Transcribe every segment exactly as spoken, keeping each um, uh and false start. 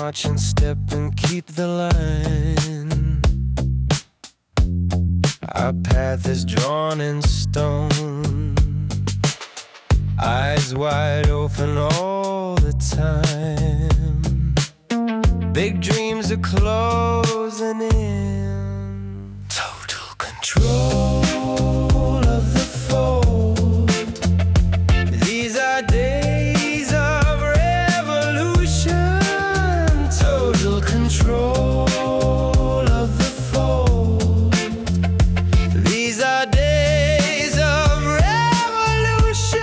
march and step and keep the line. Our path is drawn in stone, eyes wide open all the time. Big dreams are closing in. Total control of the fold. These are days of revolution. Total control of the fold. These are days of revolution.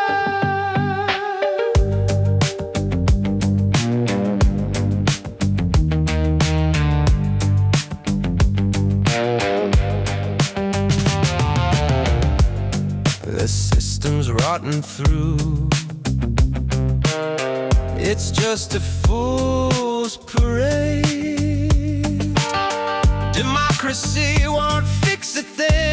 The system's rotten through. It's just a fool's parade. Democracy won't fix a thing.